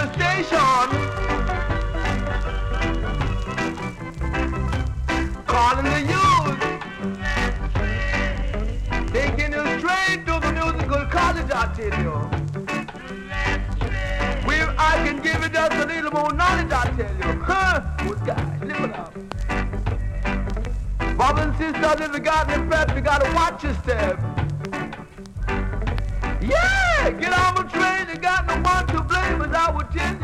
the station, calling the youth, taking you straight to the musical college, I tell you. Where I can give you just a little more knowledge, I tell you. Huh? Good guy, listen up. Brothers and sisters, if you got any prep, you gotta watch your step. Yeah, get on the train, you got no one to blame, as I would tell